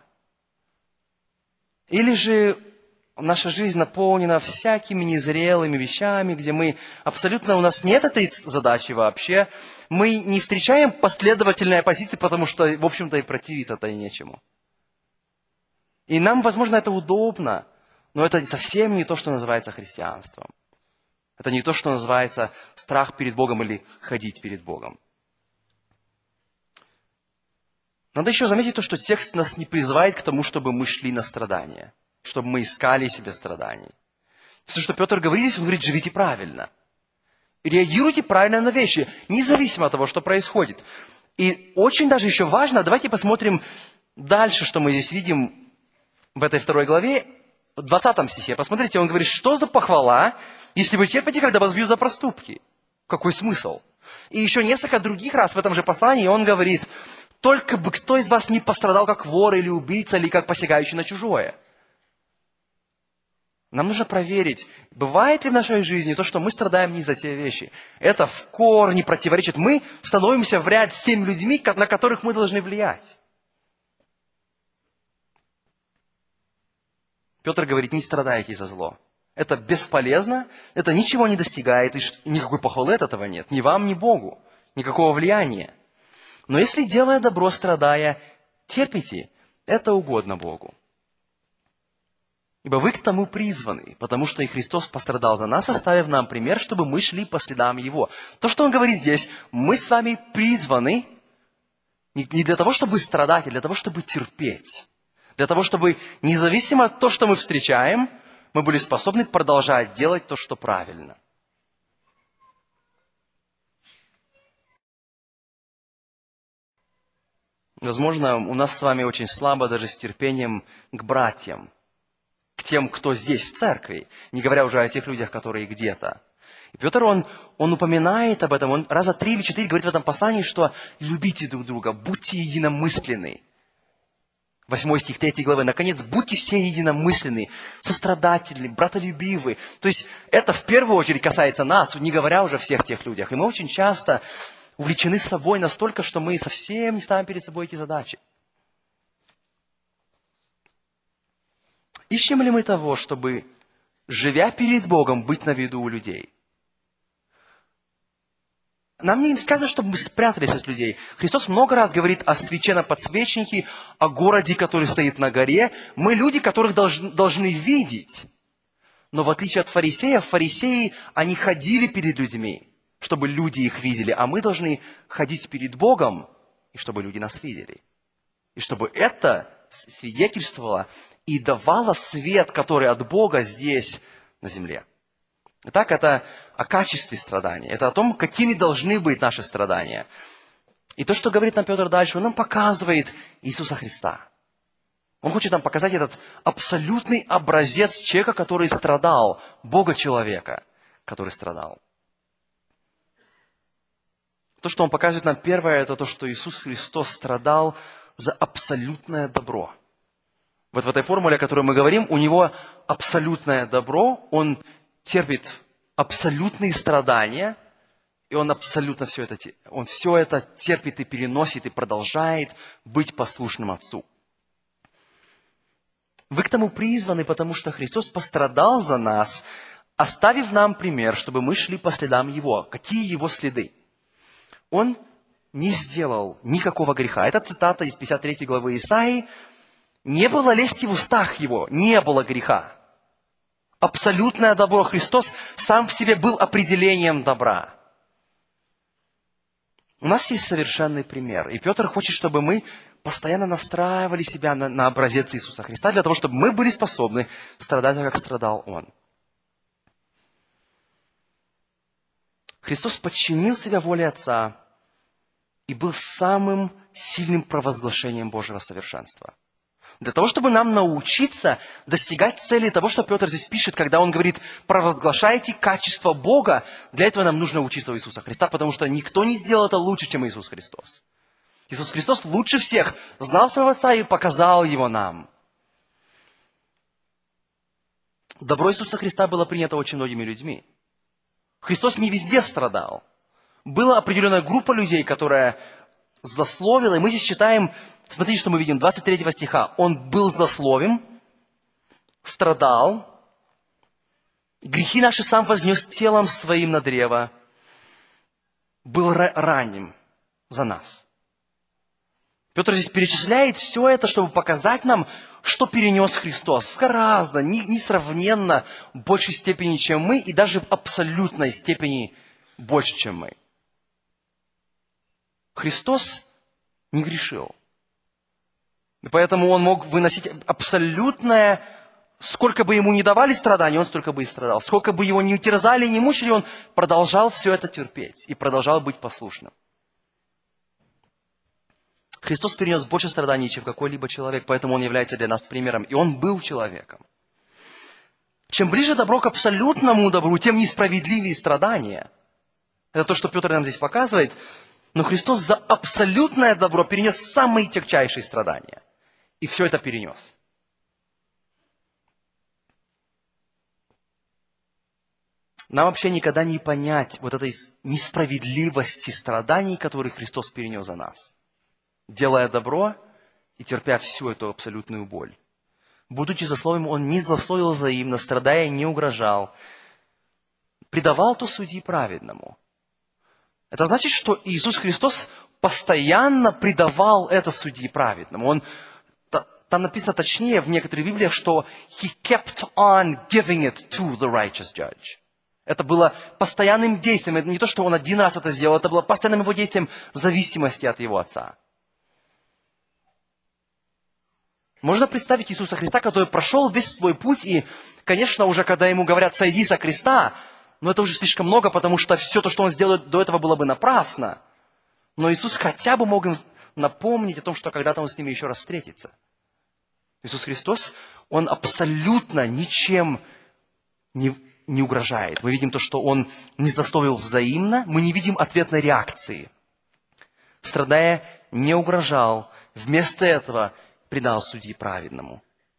Или же наша жизнь наполнена всякими незрелыми вещами, где мы абсолютно, у нас нет этой задачи вообще. Мы не встречаем последовательной оппозиции, потому что, в общем-то, и противиться-то и нечему. И нам, возможно, это удобно, но это совсем не то, что называется христианством. Это не то, что называется страх перед Богом или ходить перед Богом. Надо еще заметить то, что текст нас не призывает к тому, чтобы мы шли на страдания, чтобы мы искали себе страданий. Все, что Петр говорит здесь, он говорит, живите правильно. Реагируйте правильно на вещи, независимо от того, что происходит. И очень даже еще важно, давайте посмотрим дальше, что мы здесь видим в этой второй главе, в двадцатом стихе. Посмотрите, он говорит, что за похвала, если вы терпите, когда вас бьют за проступки? Какой смысл? И еще несколько других раз в этом же послании он говорит, только бы кто из вас не пострадал, как вор или убийца, или как посягающий на чужое. Нам нужно проверить, бывает ли в нашей жизни то, что мы страдаем не за те вещи. Это в корне противоречит. Мы становимся в ряд с теми людьми, на которых мы должны влиять. Петр говорит, не страдайте за зло. Это бесполезно, это ничего не достигает, и никакой похвалы от этого нет. Ни вам, ни Богу. Никакого влияния. Но если, делая добро, страдая, терпите, это угодно Богу. Ибо вы к тому призваны, потому что и Христос пострадал за нас, оставив нам пример, чтобы мы шли по следам Его. То, что Он говорит здесь, мы с вами призваны не для того, чтобы страдать, а для того, чтобы терпеть. Для того, чтобы, независимо от того, что мы встречаем, мы были способны продолжать делать то, что правильно. Возможно, у нас с вами очень слабо даже с терпением к братьям, к тем, кто здесь, в церкви, не говоря уже о тех людях, которые где-то. И Петр, он, он упоминает об этом, он раза три или четыре говорит в этом послании, что любите друг друга, будьте единомысленны. Восьмой стих третьей главы. Наконец, будьте все единомысленны, сострадательны, братолюбивы. То есть это в первую очередь касается нас, не говоря уже о всех тех людях. И мы очень часто увлечены собой настолько, что мы совсем не ставим перед собой эти задачи. Ищем ли мы того, чтобы, живя перед Богом, быть на виду у людей? Нам не сказано, чтобы мы спрятались от людей. Христос много раз говорит о священном подсвечнике, о городе, который стоит на горе. Мы люди, которых должны, должны видеть. Но в отличие от фарисеев, фарисеи, они ходили перед людьми, чтобы люди их видели. А мы должны ходить перед Богом, и чтобы люди нас видели. И чтобы это свидетельствовало и давало свет, который от Бога здесь, на земле. Итак, это о качестве страданий. Это о том, какими должны быть наши страдания. И то, что говорит нам Петр дальше, он нам показывает Иисуса Христа. Он хочет нам показать этот абсолютный образец человека, который страдал, Бога-человека, который страдал. То, что он показывает нам первое, это то, что Иисус Христос страдал за абсолютное добро. Вот в этой формуле, о которой мы говорим, у него абсолютное добро, он терпит абсолютные страдания, и он абсолютно все это, он все это терпит и переносит, и продолжает быть послушным Отцу. Вы к тому призваны, потому что Христос пострадал за нас, оставив нам пример, чтобы мы шли по следам Его. Какие Его следы? Он не сделал никакого греха. Это цитата из пятьдесят третьей главы Исаии. «Не было лести в устах Его, не было греха». Абсолютное добро. Христос сам в себе был определением добра. У нас есть совершенный пример. И Петр хочет, чтобы мы постоянно настраивали себя на, на образец Иисуса Христа, для того, чтобы мы были способны страдать, как страдал Он. Христос подчинил себя воле Отца и был самым сильным провозглашением Божьего совершенства. Для того, чтобы нам научиться достигать цели того, что Петр здесь пишет, когда он говорит, провозглашайте качество Бога, для этого нам нужно учиться у Иисуса Христа, потому что никто не сделал это лучше, чем Иисус Христос. Иисус Христос лучше всех знал своего Отца и показал Его нам. Добро Иисуса Христа было принято очень многими людьми. Христос не везде страдал. Была определенная группа людей, которая злословила, и мы здесь читаем, смотрите, что мы видим, двадцать третьего стиха. Он был злословим, страдал, грехи наши сам вознес телом своим на древо, был раним за нас. Петр здесь перечисляет все это, чтобы показать нам, что перенес Христос в гораздо, несравненно большей степени, чем мы, и даже в абсолютной степени больше, чем мы. Христос не грешил. И поэтому Он мог выносить абсолютное, сколько бы Ему ни давали страданий, Он столько бы и страдал. Сколько бы Его ни терзали, ни мучили, Он продолжал все это терпеть и продолжал быть послушным. Христос перенес больше страданий, чем какой-либо человек, поэтому Он является для нас примером. И Он был человеком. Чем ближе добро к абсолютному добру, тем несправедливее страдания. Это то, что Петр нам здесь показывает. Но Христос за абсолютное добро перенес самые тягчайшие страдания. И все это перенес. Нам вообще никогда не понять вот этой несправедливости страданий, которые Христос перенес за нас, делая добро и терпя всю эту абсолютную боль. Будучи злословим, Он не злословил взаимно, страдая, не угрожал. Предавал то судьи праведному. Это значит, что Иисус Христос постоянно предавал это судьи праведному. Он, там написано точнее в некоторых Библиях, что He kept on giving it to the righteous judge. Это было постоянным действием. Это не то, что Он один раз это сделал, это было постоянным Его действием в зависимости от Его Отца. Можно представить Иисуса Христа, который прошел весь свой путь, и, конечно, уже когда Ему говорят «сойди со креста», но это уже слишком много, потому что все то, что Он сделал до этого, было бы напрасно. Но Иисус хотя бы мог им напомнить о том, что когда-то Он с ними еще раз встретится. Иисус Христос, Он абсолютно ничем не, не угрожает. Мы видим то, что Он не засловил взаимно, мы не видим ответной реакции. Страдая, не угрожал, вместо этого предал судьи праведному.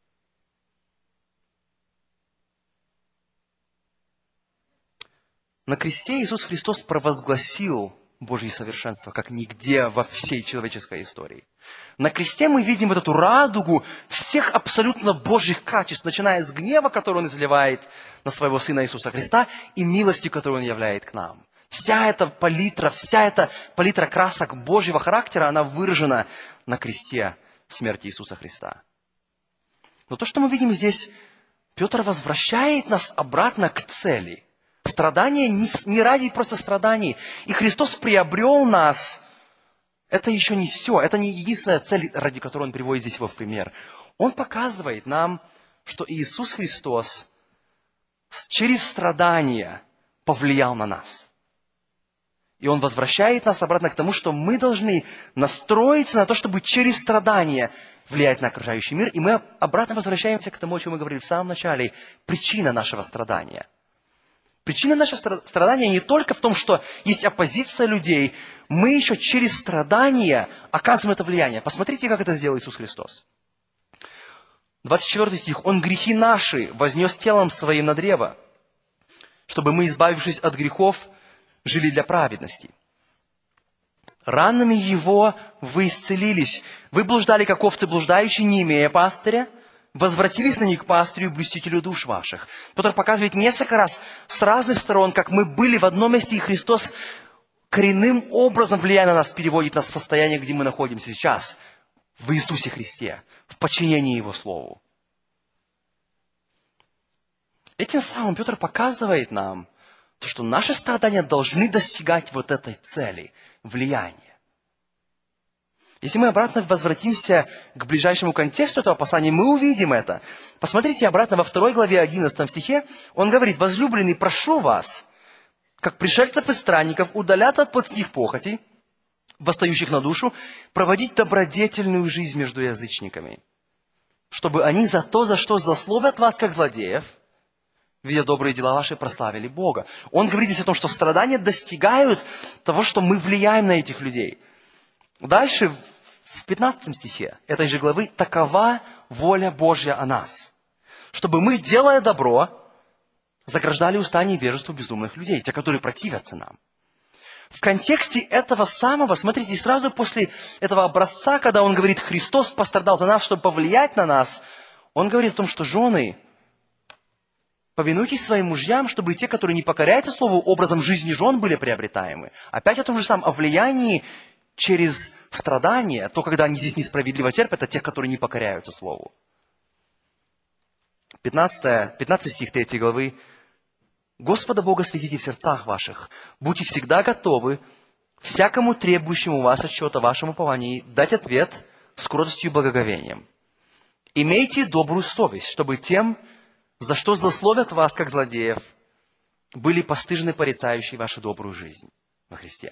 На кресте Иисус Христос провозгласил Божье совершенство, как нигде во всей человеческой истории. На кресте мы видим вот эту радугу всех абсолютно Божьих качеств, начиная с гнева, который Он изливает на Своего Сына Иисуса Христа, и милости, которую Он являет к нам. Вся эта палитра, вся эта палитра красок Божьего характера, она выражена на кресте смерти Иисуса Христа. Но то, что мы видим здесь, Петр возвращает нас обратно к цели. Страдания не, не ради просто страданий. И Христос приобрел нас. Это еще не все. Это не единственная цель, ради которой Он приводит здесь его в пример. Он показывает нам, что Иисус Христос через страдания повлиял на нас. И Он возвращает нас обратно к тому, что мы должны настроиться на то, чтобы через страдания влиять на окружающий мир. И мы обратно возвращаемся к тому, о чем мы говорили в самом начале. Причина нашего страдания. Причина нашего страдания не только в том, что есть оппозиция людей. Мы еще через страдания оказываем это влияние. Посмотрите, как это сделал Иисус Христос. двадцать четвёртый стих. «Он грехи наши вознес телом своим на древо, чтобы мы, избавившись от грехов, жили для праведности. Ранами Его вы исцелились. Вы блуждали, как овцы блуждающие, не имея пастыря, возвратились на них к пастырю и блюстителю душ ваших». Петр показывает несколько раз с разных сторон, как мы были в одном месте, и Христос коренным образом, влияя на нас, переводит нас в состояние, где мы находимся сейчас, в Иисусе Христе, в подчинении Его Слову. Этим самым Петр показывает нам, что наши страдания должны достигать вот этой цели – влияния. Если мы обратно возвратимся к ближайшему контексту этого послания, мы увидим это. Посмотрите обратно во второй главе одиннадцатом стихе. Он говорит: «Возлюбленный, прошу вас, как пришельцев и странников, удаляться от плотских похотей, восстающих на душу, проводить добродетельную жизнь между язычниками, чтобы они за то, за что злословят вас, как злодеев, видя добрые дела ваши, прославили Бога». Он говорит здесь о том, что страдания достигают того, что мы влияем на этих людей. Дальше, в пятнадцатом стихе этой же главы, «Такова воля Божья о нас, чтобы мы, делая добро, заграждали уста невежеству безумных людей, те, которые противятся нам». В контексте этого самого, смотрите, сразу после этого образца, когда он говорит: «Христос пострадал за нас, чтобы повлиять на нас», он говорит о том, что жены, повинуйтесь своим мужьям, чтобы и те, которые не покоряются слову, образом жизни жен были приобретаемы. Опять о том же самом, о влиянии через страдания, то, когда они здесь несправедливо терпят, это те, которые не покоряются слову. пятнадцатый, пятнадцатый стих третьей главы. «Господа Бога светите в сердцах ваших, будьте всегда готовы всякому требующему вас отчета вашему уповании дать ответ с кротостью и благоговением. Имейте добрую совесть, чтобы тем, за что злословят вас, как злодеев, были постыжены порицающие вашу добрую жизнь во Христе».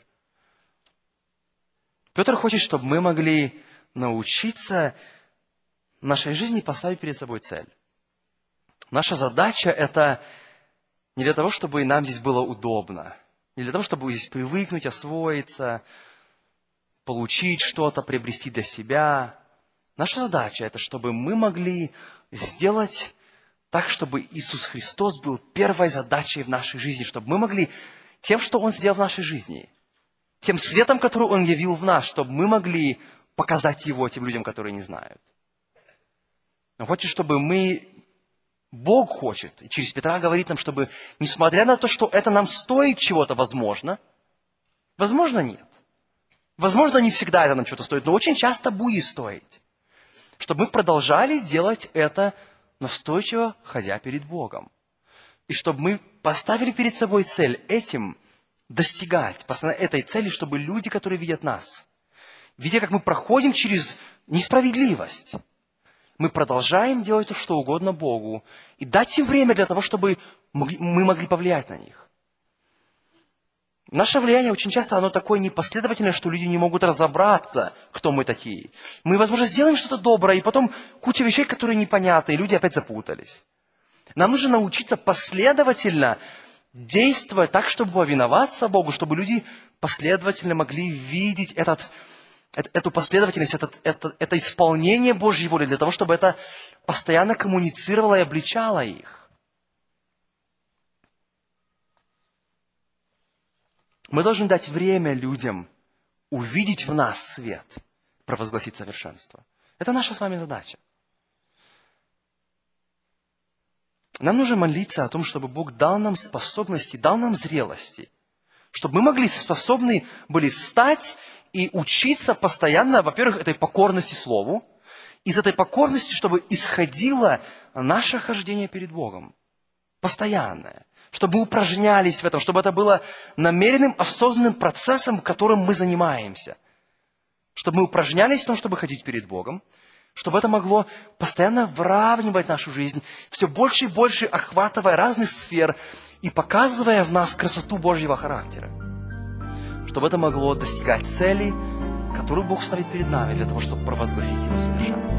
Петр хочет, чтобы мы могли научиться в нашей жизни поставить перед собой цель. Наша задача – это не для того, чтобы нам здесь было удобно, не для того, чтобы здесь привыкнуть, освоиться, получить что-то, приобрести для себя. Наша задача – это чтобы мы могли сделать так, чтобы Иисус Христос был первой задачей в нашей жизни, чтобы мы могли тем, что Он сделал в нашей жизни, тем светом, который Он явил в нас, чтобы мы могли показать Его тем людям, которые не знают. Он хочет, чтобы мы... Бог хочет, и через Петра говорит нам, чтобы, несмотря на то, что это нам стоит чего-то, возможно, возможно, нет. Возможно, не всегда это нам что-то стоит, но очень часто будет стоить. Чтобы мы продолжали делать это настойчиво, ходя перед Богом. И чтобы мы поставили перед собой цель этим достигать этой цели, чтобы люди, которые видят нас, видя, как мы проходим через несправедливость, мы продолжаем делать то, что угодно Богу, и дать им время для того, чтобы мы могли повлиять на них. Наше влияние очень часто оно такое непоследовательное, что люди не могут разобраться, кто мы такие. Мы, возможно, сделаем что-то доброе, и потом куча вещей, которые непонятны, и люди опять запутались. Нам нужно научиться последовательно действовать так, чтобы повиноваться Богу, чтобы люди последовательно могли видеть этот эту последовательность, это, это, это исполнение Божьей воли, для того, чтобы это постоянно коммуницировало и обличало их. Мы должны дать время людям увидеть в нас свет, провозгласить совершенство. Это наша с вами задача. Нам нужно молиться о том, чтобы Бог дал нам способности, дал нам зрелости, Чтобы мы могли способны были стать и учиться постоянно, во-первых, этой покорности Слову, из этой покорности, чтобы исходило наше хождение перед Богом. Постоянное. Чтобы мы упражнялись в этом, чтобы это было намеренным, осознанным процессом, которым мы занимаемся. Чтобы мы упражнялись в том, чтобы ходить перед Богом, чтобы это могло постоянно выравнивать нашу жизнь, все больше и больше охватывая разных сфер и показывая в нас красоту Божьего характера. Чтобы это могло достигать цели, которую Бог ставит перед нами для того, чтобы провозгласить Его совершенство.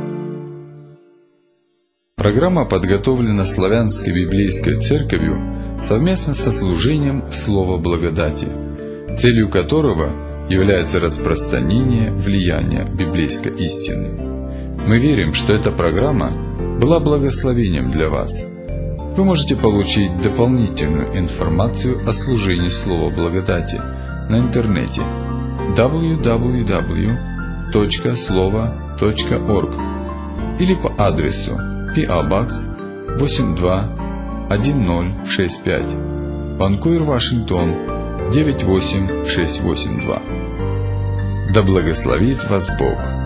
Программа подготовлена Славянской библейской церковью совместно со служением Слова Благодати, целью которого является распространение влияния библейской истины. Мы верим, что эта программа была благословением для вас. Вы можете получить дополнительную информацию о служении Слова Благодати на интернете дабл ю дабл ю дабл ю точка слова точка орг или по адресу пи о Box восемь два один ноль шесть пять, Ванкувер, Вашингтон девять восемь шесть восемь два. Да благословит вас Бог!